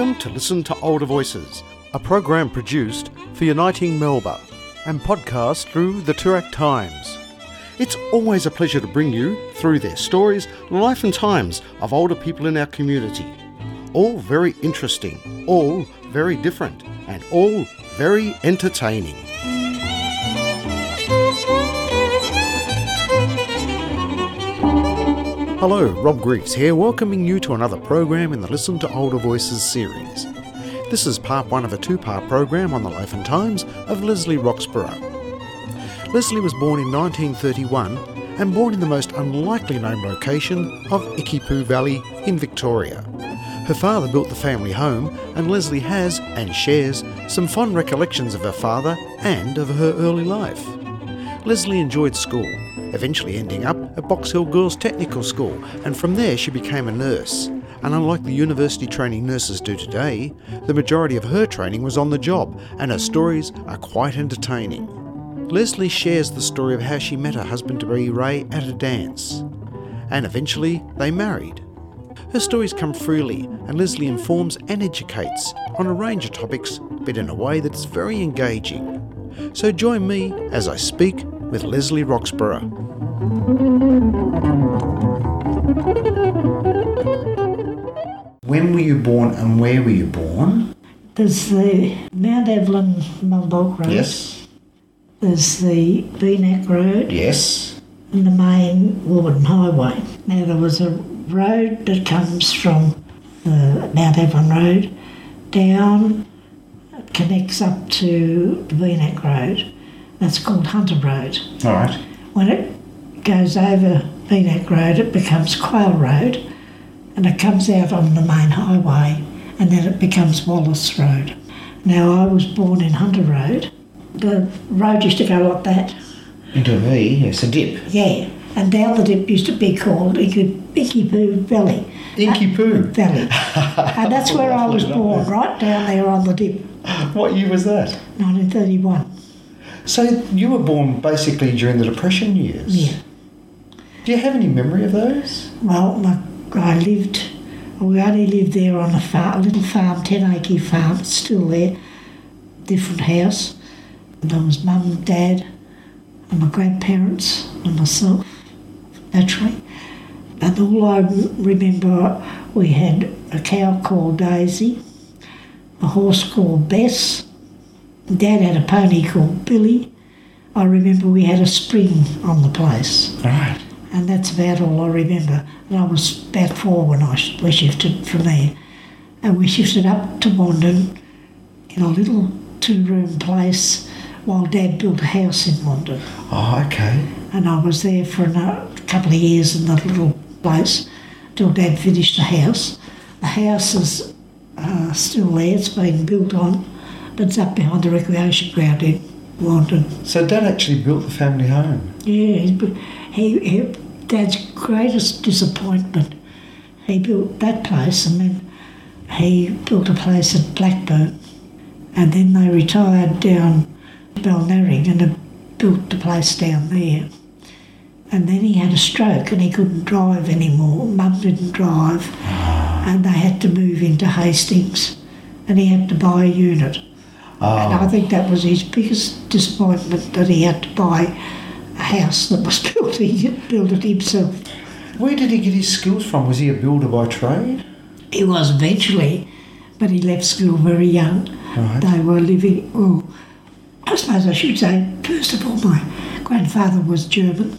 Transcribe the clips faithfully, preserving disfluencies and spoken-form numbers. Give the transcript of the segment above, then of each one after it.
Welcome to Listen to Older Voices, a program produced for Uniting Melba and podcast through the Toorak Times. It's always a pleasure to bring you through their stories, life and times of older people in our community. All very interesting, all very different, and all very entertaining. Hello, Rob Griggs here, welcoming you to another program in the Listen to Older Voices series. This is part one of a two-part program on the life and times of Leslie Roxburgh. Leslie was born in nineteen thirty-one and born in the most unlikely named location of Ikipu Valley in Victoria. Her father built the family home, and Leslie has, and shares, some fond recollections of her father and of her early life. Leslie enjoyed school, eventually ending up at Box Hill Girls Technical School, and from there she became a nurse. And unlike the university training nurses do today, the majority of her training was on the job, and her stories are quite entertaining. Leslie shares the story of how she met her husband-to-be Ray at a dance, and eventually they married. Her stories come freely, and Leslie informs and educates on a range of topics, but in a way that's very engaging. So join me as I speak with Leslie Roxburgh. When were you born and where were you born? There's the Mount Evelyn Muldock Road. Yes. There's the Beenack Road. Yes. And the main Warburton Highway. Now there was a road that comes from the Mount Evelyn Road down, it connects up to the Beenack Road. That's called Hunter Road. All right. When it goes over Beenack Road, it becomes Quail Road, and it comes out on the main highway, and then it becomes Wallace Road. Now, I was born in Hunter Road. The road used to go like that. Into a V, yes, a dip. Yeah, and down the dip used to be called Ikipu Valley. Ikipu? Uh, Valley. And that's where I was born, right down there on the dip. What year was that? nineteen thirty-one. So you were born basically during the Depression years? Yeah. Do you have any memory of those? Well, my, I lived, we only lived there on a, farm, a little farm, ten acre farm, it's still there, different house. And there was mum, dad, and my grandparents, and myself, naturally. And all I remember, we had a cow called Daisy, a horse called Bess. Dad had a pony called Billy. I remember we had a spring on the place. Right. And that's about all I remember. And I was about four when I we shifted from there. And we shifted up to Wandon in a little two-room place while Dad built a house in Wandon. Oh, okay. And I was there for a couple of years in that little place till Dad finished the house. The house is uh, still there. It's been built on. It's up behind the recreation ground in Wandon. So Dad actually built the family home? Yeah, he, he, Dad's greatest disappointment, he built that place and then he built a place at Blackburn, and then they retired down to Balnarring and had built the place down there. And then he had a stroke and he couldn't drive anymore. Mum didn't drive and they had to move into Hastings and he had to buy a unit. Oh. And I think that was his biggest disappointment, that he had to buy a house that was built, he built it himself. Where did he get his skills from? Was he a builder by trade? He was eventually, but he left school very young. Right. They were living, well, I suppose I should say, first of all, my grandfather was German.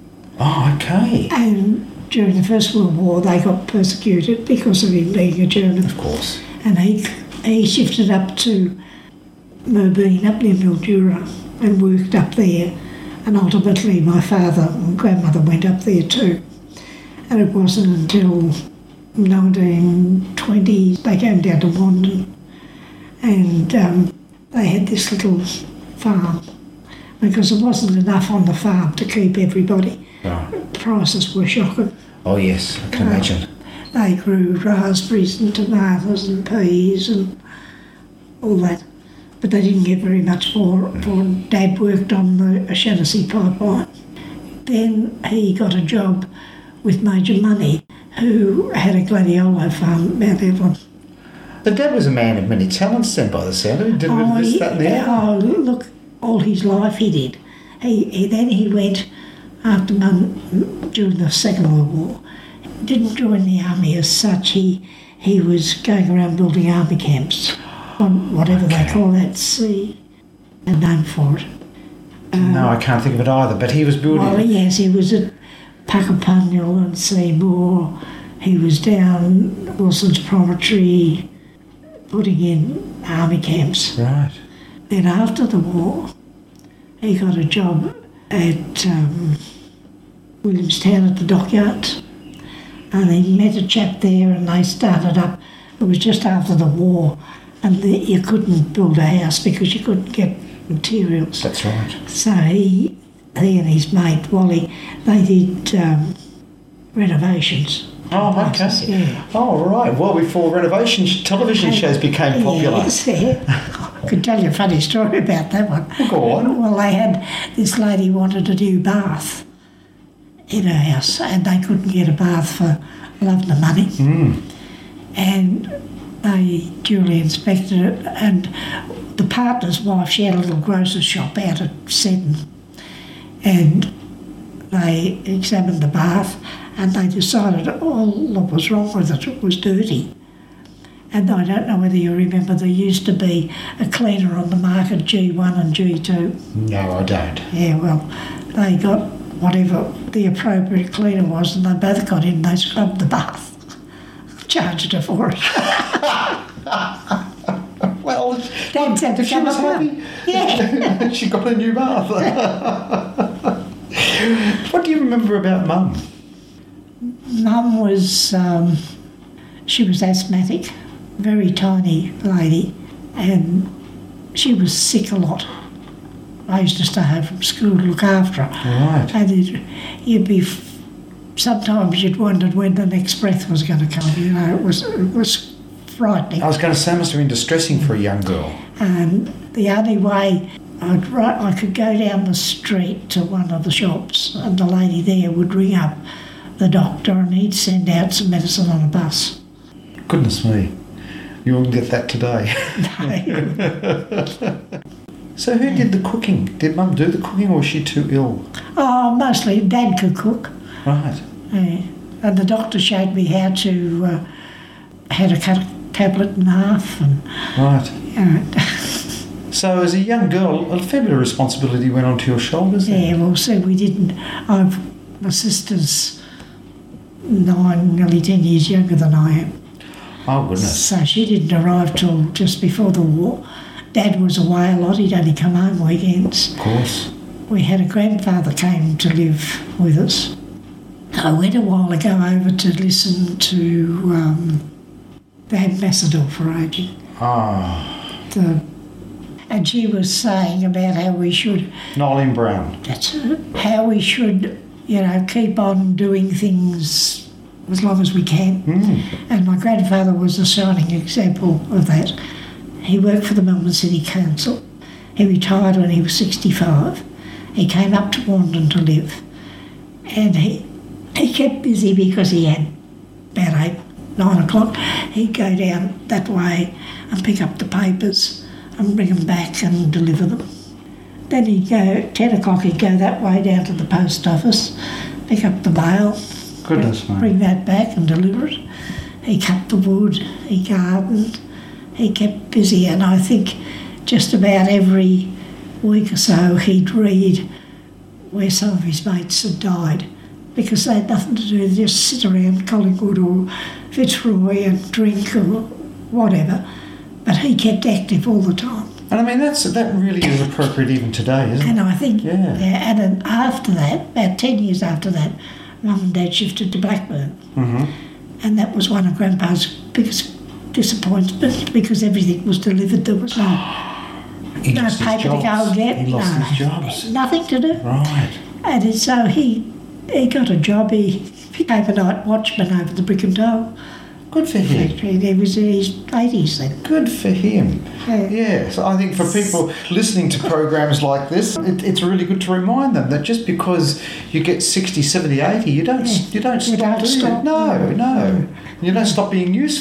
Oh, okay. And during the First World War they got persecuted because of him being a German. Of course. And he, he shifted up to Merbeen up near Mildura and worked up there, and ultimately my father and grandmother went up there too. And it wasn't until nineteen twenty they came down to Wandon, and um, they had this little farm because there wasn't enough on the farm to keep everybody. Oh. Prices were shocking. Oh yes, I can uh, imagine. They grew raspberries and tomatoes and peas and all that. But they didn't get very much for it, for Dad worked on the Shaughnessy pipeline. Then he got a job with Major Money, who had a gladiolo farm at Mount Evelyn. But Dad was a man of many talents then, by the sound of it. He did Oh, this, he- that and the other. oh, look, all his life he did. He, he Then he went, after Mum, during the Second World War, didn't join the army as such. He, he was going around building army camps, on whatever Okay. they call that, sea, a name for it. No, I can't think of it either, but he was building... Well, yes, he was at Puckapunyal and Seymour. He was down Wilson's Promontory putting in army camps. Right. Then after the war, he got a job at um, Williamstown at the dockyards. And he met a chap there and they started up. It was just after the war and the, you couldn't build a house because you couldn't get materials. That's right. So he, he and his mate Wally, they did um, renovations. Oh, okay. Yeah. Oh, right. Well, before renovation sh- television shows became popular. Yes, yeah. I could tell you a funny story about that one. Go on. Well, they had, this lady wanted a new bath in her house and they couldn't get a bath for love and the money. Mm. And they duly inspected it, and the partner's wife, she had a little grocer's shop out at Seddon, and they examined the bath and they decided all that was wrong with it, it was dirty. And I don't know whether you remember, there used to be a cleaner on the market, G one and G two. No, I don't. Yeah, well, they got whatever the appropriate cleaner was and they both got in, they scrubbed the bath. Charged her for it. Well, Dad's had to she come was up with happy. it. Yeah. She got a new bath. What do you remember about Mum? Mum was, um, she was asthmatic, very tiny lady, and she was sick a lot. I used to stay home from school to look after her. Right. And it, you'd be, f- sometimes you'd wondered when the next breath was going to come, you know, it was, it was frightening. I was going to say it must have been distressing for a young girl. And the only way I'd ri- I could go down the street to one of the shops and the lady there would ring up the doctor and he'd send out some medicine on a bus. Goodness me. You wouldn't get that today. So who did the cooking? Did Mum do the cooking or was she too ill? Oh, mostly Dad could cook. Right. Yeah. And the doctor showed me how to uh, how to cut a tablet in half and Right. you know. So as a young girl, a fair bit of responsibility went onto your shoulders then. Yeah, well, see, we didn't. I've my sister's nine, nearly ten years younger than I am. Oh, goodness. So she didn't arrive till just before the war. Dad was away a lot, he'd only come home weekends. Of course. We had a grandfather came to live with us. I went a while ago over to listen to um, the ambassador for ageing. Ah. The, and she was saying about how we should, Nolene Brown. that's it, how we should, you know, keep on doing things as long as we can. Mm. And my grandfather was a shining example of that. He worked for the Melbourne City Council. He retired when he was sixty-five. He came up to Wandon to live. And he, he kept busy because he had about eight, nine o'clock. He'd go down that way and pick up the papers and bring them back and deliver them. Then he'd go, ten o'clock, he'd go that way down to the post office, pick up the mail, Goodness bring, me. bring that back and deliver it. He cut the wood, he gardened, he kept busy, and I think just about every week or so he'd read where some of his mates had died because they had nothing to do, they just sit around Collingwood or Fitzroy and drink or whatever. But he kept active all the time. And I mean, that's that really is appropriate even today, isn't it? And I think, Yeah. yeah, and then after that, about ten years after that, Mum and Dad shifted to Blackburn. Mm-hmm. And that was one of Grandpa's biggest disappointments because everything was delivered. There was no, He no lost his paper to go jobs. and get. He lost no, his jobs. Nothing to do. Right. And so he he got a job. He became a night watchman over the Brick and Dole Good for him. factory. And he was in his eighties then. Good for him. Yeah. Yes, I think for people listening to programs like this, it, it's really good to remind them that just because you get sixty, seventy, eighty, you don't Yeah. you don't You stop don't doing stop. it. No, No. no. You don't stop being useful.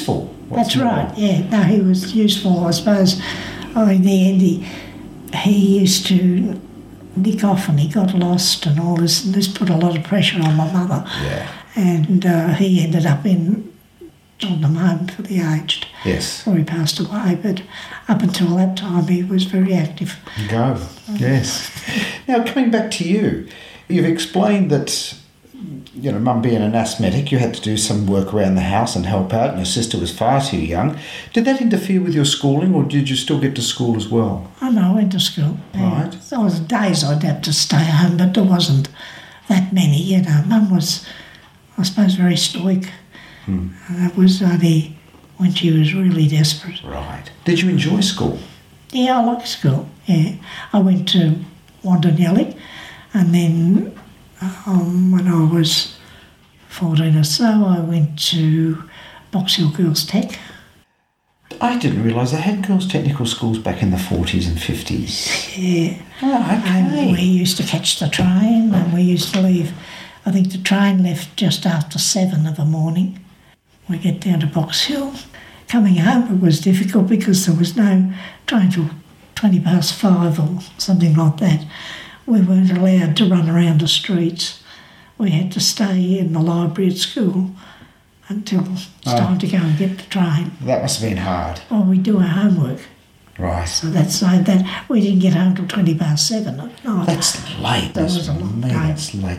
That's more? right, yeah. No, he was useful, I suppose. Oh, in the end, he, he used to nick off and he got lost and all this, and this put a lot of pressure on my mother. Yeah. And uh, he ended up in Cheltenham Home for the Aged. Yes. Before he passed away, but up until that time he was very active. Go. Yes. Now, coming back to you, you've explained that, you know, Mum being an asthmatic, you had to do some work around the house and help out, and your sister was far too young. Did that interfere with your schooling, or did you still get to school as well? Oh no, I went to school. Right. Yeah. There was days I'd have to stay home, but there wasn't that many, you know. Mum was, I suppose, very stoic. Hmm. And it was only when she was really desperate. Right. Did you enjoy school? Yeah, I liked school, yeah. I went to Wandanelli, and then um, when I was fourteen or so, I went to Box Hill Girls Tech. I didn't realise they had girls' technical schools back in the forties and fifties. Yeah. Oh, okay. And we used to catch the train, and we used to leave. I think the train left just after seven of a morning. We get down to Box Hill. Coming home, it was difficult because there was no train till twenty past five or something like that. We weren't allowed to run around the streets. We had to stay in the library at school until it's Oh. time to go and get the train. That must have been hard. Or we do our homework. Right. So that's so that we didn't get home till twenty past seven at night. That's late. That That's was a long me, day. That's late.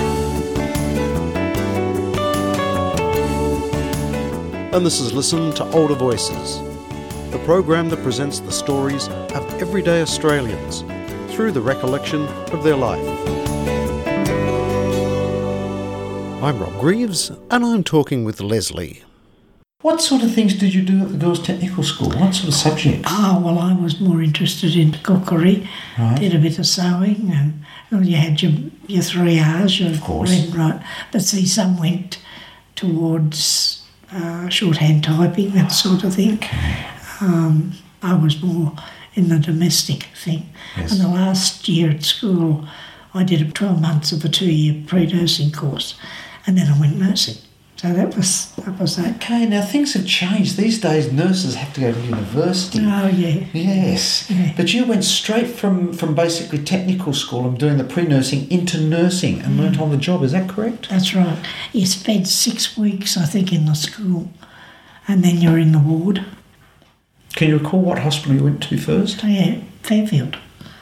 And this is Listen to Older Voices, the program that presents the stories of everyday Australians through the recollection of their life. I'm Rob Greaves, and I'm talking with Leslie. What sort of things did you do at the girls' technical school? What sort of subjects? Oh, well, I was more interested in cookery, Right. did a bit of sewing, and well, you had your, your three R's, your Of course. read and write. But see, some went towards uh, shorthand typing, that sort of thing. Um, I was more in the domestic thing. Yes. And the last year at school, I did twelve months of a two-year pre-nursing course, and then I went nursing. So that was that was that. Okay, now things have changed. These days nurses have to go to university. Oh, yeah. Yes. Yeah. But you went straight from, from basically technical school and doing the pre-nursing into nursing and learnt on the job. Is that correct? That's right. You spent six weeks, I think, in the school, and then you're in the ward. Can you recall what hospital you went to first? So, yeah, Fairfield.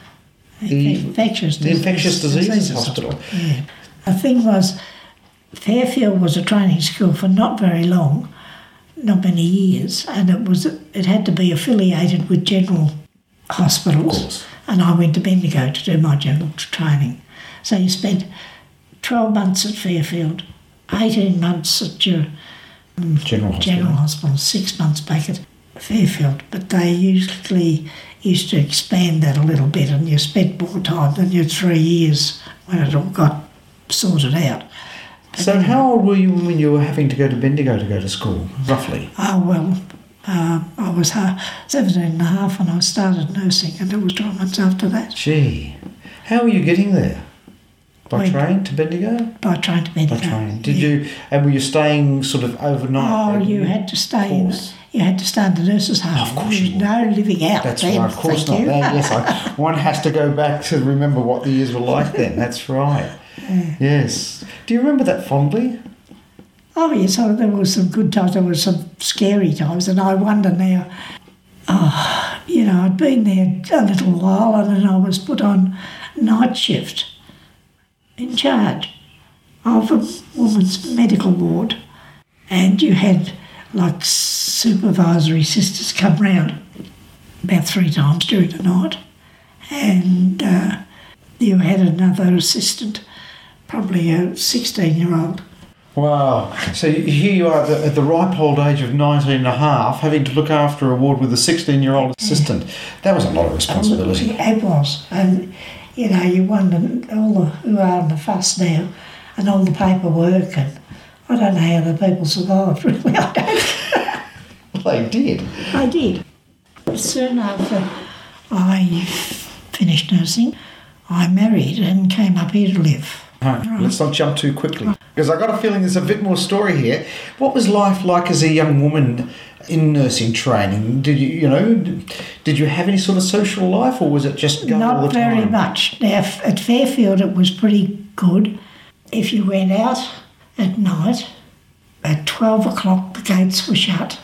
The- infectious the Infectious Diseases Hospital. Yeah. The thing was, Fairfield was a training school for not very long, not many years, and it was it had to be affiliated with general hospitals. Of course. And I went to Bendigo to do my general training. So you spent twelve months at Fairfield, eighteen months at your General hospital. general hospital, six months back at Fairfield. But they usually used to expand that a little bit, and you spent more time than your three years when it all got sorted out. But So then- how old were you when you were having to go to Bendigo to go to school, roughly? Oh, well, uh, I was uh, seventeen and a half when I started nursing, and it was twelve months after that. Gee. How were you getting there? By Wait. train to Bendigo? By train to Bendigo. By train. Did yeah. you, and were you staying sort of overnight? Oh, Were you had to stay in. course. You had to stay in the nurses' home. Of course There you was no living out. That's then, right, of course thank not. you. That, yes, I, one has to go back to remember what the years were like then. That's right. Yeah. Yes. Do you remember that fondly? Oh, yes, oh, there were some good times, there were some scary times, and I wonder now, oh, you know, I'd been there a little while and then I was put on night shift in charge of a woman's medical ward, and you had like supervisory sisters come round about three times during the night, and uh, you had another assistant, probably a sixteen-year-old. Wow. So here you are at the, at the ripe old age of nineteen and a half, having to look after a ward with a sixteen-year-old assistant. That was a lot of responsibility. It was, and you know, you wonder all the who are in the fuss now, and all the paperwork, and I don't know how the people survived. Really, I don't. Well, they did. I did. Soon after I finished nursing, I married and came up here to live. Right, let's not jump too quickly, because I got a feeling there's a bit more story here. What was life like as a young woman in nursing training? Did you, you know, did you have any sort of social life, or was it just go all the Not time? very much. Now, f- at Fairfield it was pretty good. If you went out at night, at twelve o'clock the gates were shut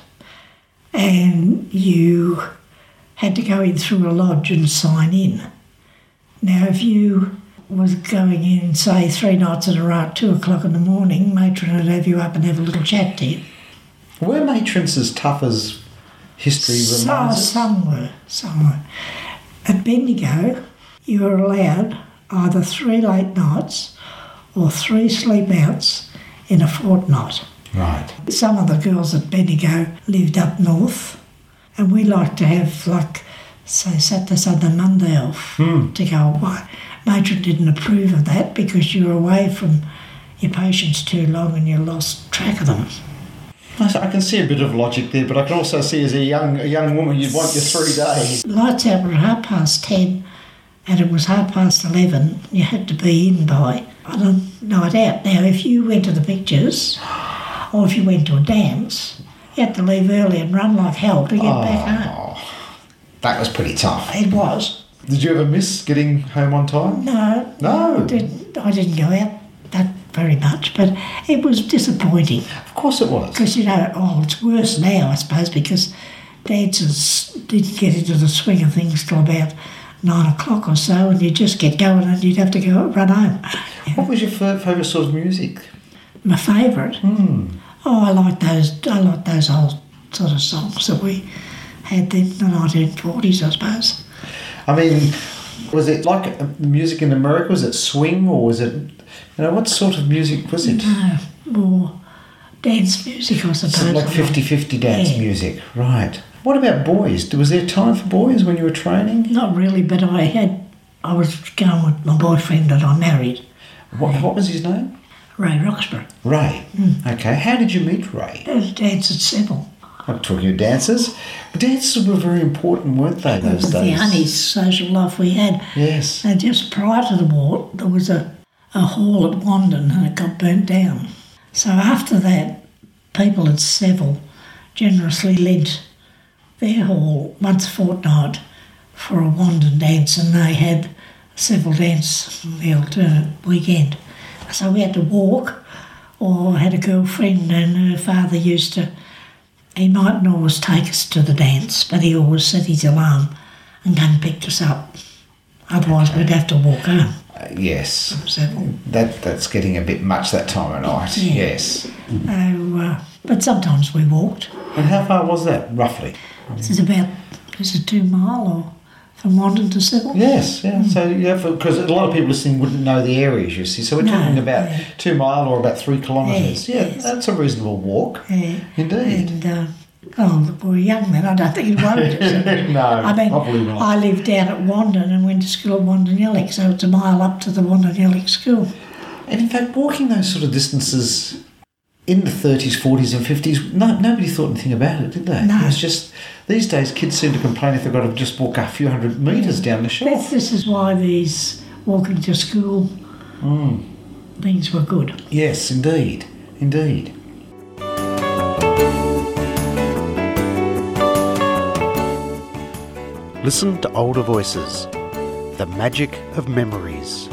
and you had to go in through a lodge and sign in. Now, if you was going in, say, three nights in a row at two o'clock in the morning, matron would have you up and have a little chat to you. Were matrons as tough as history So, reminds us? some were, some were. At Bendigo, you were allowed either three late nights or three sleep outs in a fortnight. Right. Some of the girls at Bendigo lived up north, and we liked to have, like, say, Saturday, Sunday, Monday off Hmm. to go away. Matron didn't approve of that because you were away from your patients too long and you lost track of them. I can see a bit of logic there, but I can also see as a young a young woman you'd want your three days. Lights out were half past ten and it was half past eleven. You had to be in by on a night out. Now, if you went to the pictures or if you went to a dance, you had to leave early and run like hell to get back home. Oh, that was pretty tough. It was. Did you ever miss getting home on time? No. No. I didn't, I didn't go out that very much, but it was disappointing. Of course it was. Because, you know, oh, it's worse now, I suppose, because dancers didn't get into the swing of things till about nine o'clock or so, and you'd just get going and you'd have to go run home. What was your f- favourite sort of music? My favourite? Hmm. Oh, I like those, I like those old sort of songs that we had then in the nineteen forties, I suppose. I mean, was it like uh, music in America? Was it swing, or was it, you know, what sort of music was it? No, more dance music, I suppose. Something like fifty-fifty dance Yeah. music, right. What about boys? Was there time for boys when you were training? Not really, but I had, I was going with my boyfriend that I married, What, what was his name? Ray Roxburgh. Ray. Okay, how did you meet Ray? It was dance at Seville. I'm talking of dancers. Dances were very important, weren't they, It those was the days? only social life we had. Yes. And just prior to the war, there was a, a hall at Wandon and it got burnt down. So after that, people at Seville generously lent their hall once a fortnight for a Wandon dance, and they had a Seville dance on the alternate weekend. So we had to walk, or had a girlfriend and her father used to, he mightn't always take us to the dance, but he always set his alarm and come and picked us up. Otherwise we'd have to walk home. Uh, yes. From Seville. That That's getting a bit much that time of night. Yeah. Yes. So, uh, but sometimes we walked. And how far was that, roughly? This is about, is it two mile or from Wandon to Seville? Yes, yeah. So, yeah, because a lot of people listening wouldn't know the areas, you see. So we're No, talking about yeah. two mile or about three kilometres. Yes, yeah, yes. that's a reasonable walk. Yeah. Indeed. And, uh, oh, we were young then, I don't think it worried us. No, I mean, probably not. I lived down at Wandon and went to school at Wandonellic, so it's a mile up to the Wandonellic school. And in fact, walking those sort of distances in the thirties, forties and fifties, no, nobody thought anything about it, did they? No. It was just, these days kids seem to complain if they've got to just walk a few hundred metres down the shore. This, this is why these walking to school Mm. things were good. Yes, indeed, indeed. Listen to older voices. The magic of memories.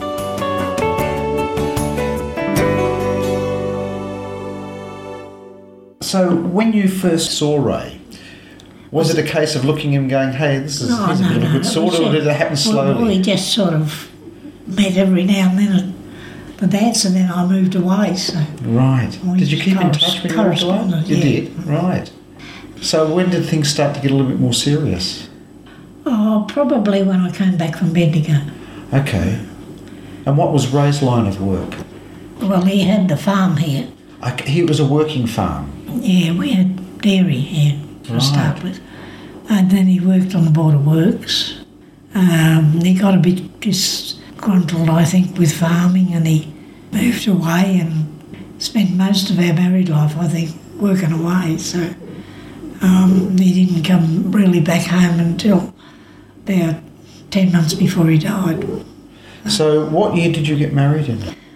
So when you first saw Ray, was it a case of looking at him going, hey, this is Oh, he's a no, bit of a no, good it sort, was, or uh, did it happen Well, slowly? we just sort of met every now and then at the dance, and then I moved away, so Right. We Did you keep in corres- touch when you moved away? corresponded, You yeah. did, right. So when did things start to get a little bit more serious? oh, probably when I came back from Bendigo. Okay. And what was Ray's line of work? Well, he had the farm here. I, he was a working farm. Yeah, we had dairy here to Right. start with. And then he worked on the Board of Works. Um, he got a bit disgruntled, I think, with farming, and he moved away and spent most of our married life, I think, working away. So um, he didn't come really back home until about ten months before he died. So what year did you get married in?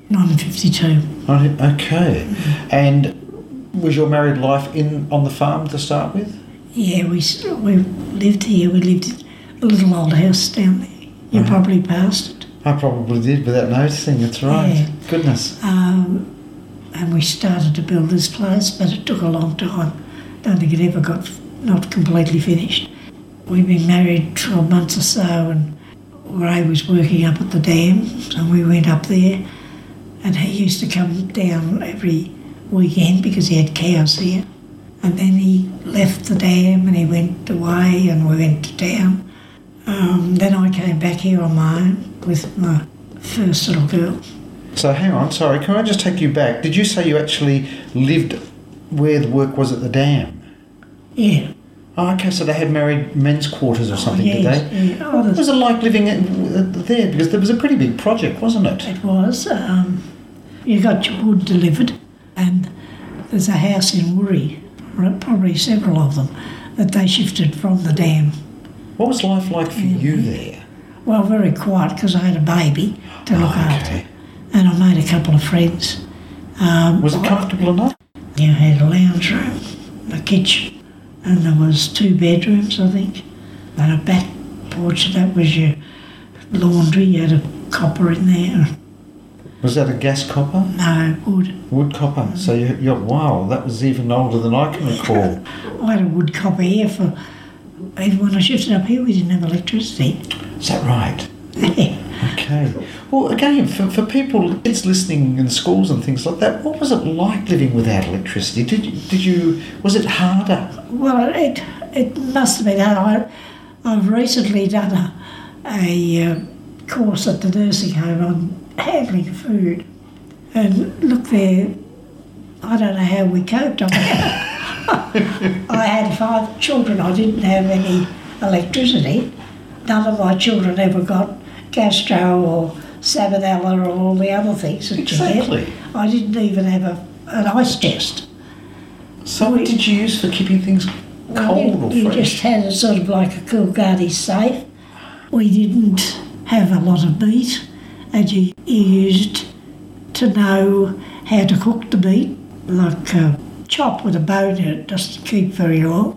nineteen fifty-two. Right, okay. And was your married life in on the farm to start with? Yeah, we s- we lived here. We lived in a little old house down there. You Right. probably passed it. I probably did without noticing, that's right. Yeah. Goodness. Um, and we started to build this place, but it took a long time. Don't think it ever got f- not completely finished. We'd been married twelve months or so, and Ray was working up at the dam, so we went up there, and he used to come down every weekend because he had cows here. And then he left the dam and he went away, and we went to town. Um, then I came back here on my own with my first little girl. So hang on, sorry, can I just take you back? Did you say you actually lived where the work was at the dam? Yeah. Oh, okay, so they had married men's quarters or something, Oh, did yes, they? yeah. Oh, What there's- was it like living at, at there? Because there was a pretty big project, wasn't it? It was. Um, you got your wood delivered, and there's a house in Woori, probably several of them, that they shifted from the dam. What was life like for you there? Well, very quiet because I had a baby to look Oh, after, okay. and I made a couple of friends. Um, Was it comfortable enough? You had a lounge room, a kitchen, and there was two bedrooms, I think, and a back porch. That was your laundry. You had a copper in there. Was that a gas copper? No, wood. Wood copper. So you, you're, wow, that was even older than I can recall. I had a wood copper here for... Even when I shifted up here, we didn't have electricity. Is that right? Okay. Well, again, for, for people, kids listening in schools and things like that, what was it like living without electricity? Did you, did you was it harder? Well, it it must have been hard. I, I've recently done a, a uh, course at the nursing home on handling food. And look there, I don't know how we coped. I, mean, I had five children. I didn't have any electricity. None of my children ever got gastro or salmonella or all the other things that Exactly. you get. I didn't even have a, an ice chest. So what did you use for keeping things cold you, or you fresh? just had a sort of like a Coolgardie safe. We didn't have a lot of meat, and you, you used to know how to cook the meat, like uh, chop with a bone in it doesn't keep very long.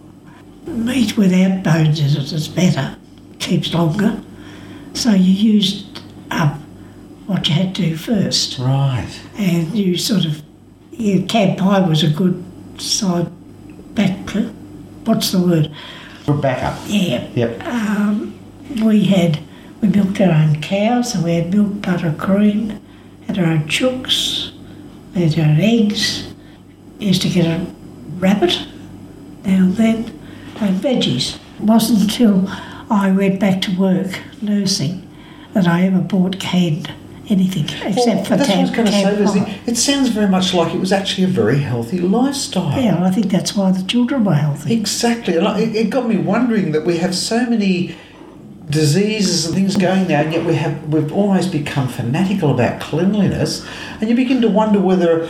Meat without bones in it is better, keeps longer. So you used up what you had to do first, Right. and you sort of, yeah, cab pie was a good side back, what's the word? Good backup. Yeah. Yep. Um, we had, we milked our own cows, so we had milk, butter, cream, had our own chooks, we had our own eggs, used to get a rabbit now and then, and veggies. It wasn't until I went back to work nursing that I ever bought canned anything except Well, for that's what I was tab, going to say, tab Leslie. pie. It sounds very much like it was actually a very healthy lifestyle. Yeah, I think that's why the children were healthy. Exactly. And I- it it got me wondering that we have so many diseases and things going now, and yet we have we've almost become fanatical about cleanliness, and you begin to wonder whether,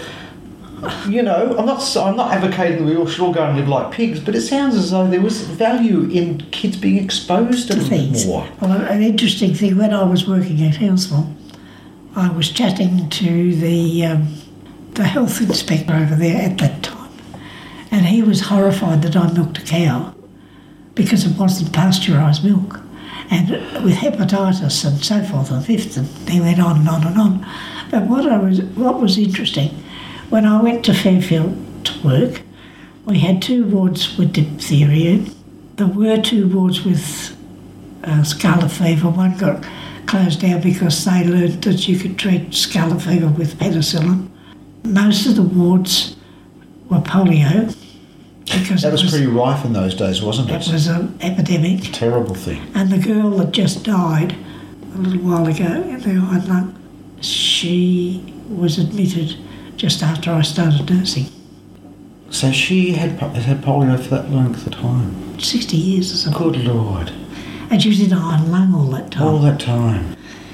you know, I'm not so- I'm not advocating that we all should all go and live like pigs, but it sounds as though there was value in kids being exposed to a little bit Things. more. Well, an interesting thing, when I was working at Hillsville, I was chatting to the um, the health inspector over there at that time, and he was horrified that I milked a cow because it wasn't pasteurised milk, and with hepatitis and so forth and fifth, and he went on and on and on. But what I was what was interesting, when I went to Fairfield to work, we had two wards with diphtheria. There were two wards with uh, scarlet fever. One got closed down because they learned that you could treat scarlet fever with penicillin. Most of the wards were polio because That it was was, pretty rife in those days, wasn't it it? was an epidemic. Terrible thing. And the girl that just died a little while ago in the iron lung, she was admitted just after I started nursing. So she had po- had polio for that length of time. sixty years or something. Good Lord. And she was in iron lung all that time. All that time.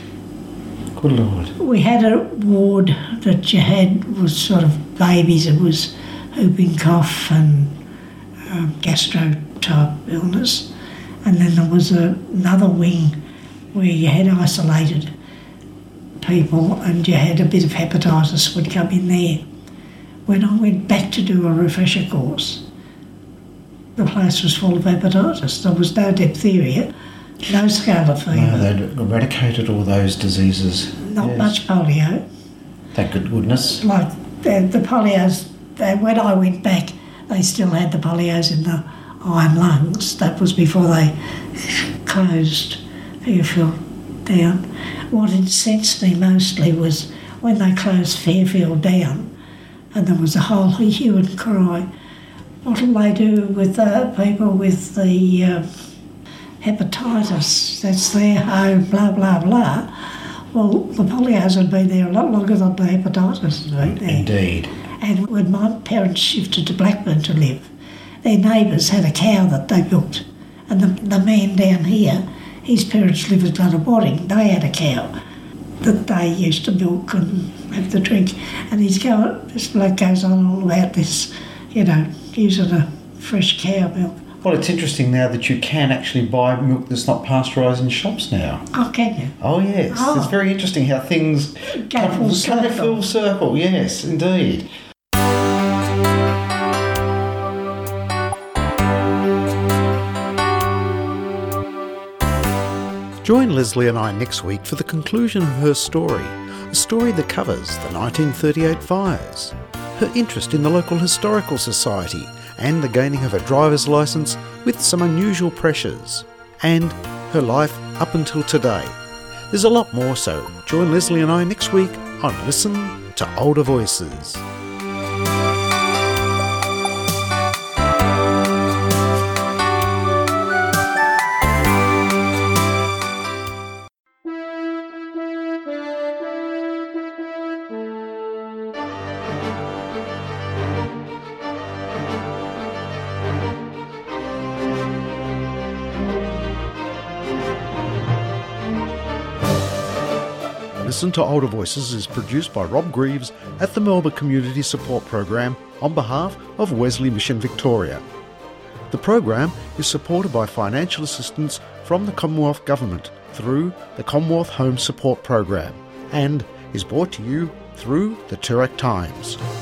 Good Lord. We had a ward that you had was sort of babies. It was whooping cough and um, gastro type illness. And then there was a, another wing where you had isolated people and you had a bit of hepatitis would come in there. When I went back to do a refresher course, the place was full of hepatitis. There was no diphtheria, no scarlet fever. No, they'd eradicated all those diseases. Not Yes. much polio. Thank good goodness. Like the, the polios, they, when I went back, they still had the polios in the iron lungs. That was before they closed Fairfield down. What incensed me mostly was when they closed Fairfield down and there was a whole hue and cry. What'll they do with the people with the uh, hepatitis? That's their home, blah, blah, blah. Well, the polios had been there a lot longer than the hepatitis had been there. Indeed. And when my parents shifted to Blackburn to live, their neighbours had a cow that they milked. And the, the man down here, his parents lived at Glennawadding, they had a cow that they used to milk and have the drink. And he's going, this bloke goes on all about this, you know, using a fresh cow milk. Well, it's interesting now that you can actually buy milk that's not pasteurised in shops now. Oh, can you? Oh, yes. Oh. It's very interesting how things Go come full come circle. full circle. Yes, indeed. Join Leslie and I next week for the conclusion of her story, a story that covers the nineteen thirty-eight fires, her interest in the local historical society and the gaining of her driver's licence with some unusual pressures, and her life up until today. There's a lot more, so join Leslie and I next week on Listen to Older Voices. Listen to Older Voices is produced by Rob Greaves at the Melbourne Community Support Program on behalf of Wesley Mission Victoria. The program is supported by financial assistance from the Commonwealth Government through the Commonwealth Home Support Program and is brought to you through the Toorak Times.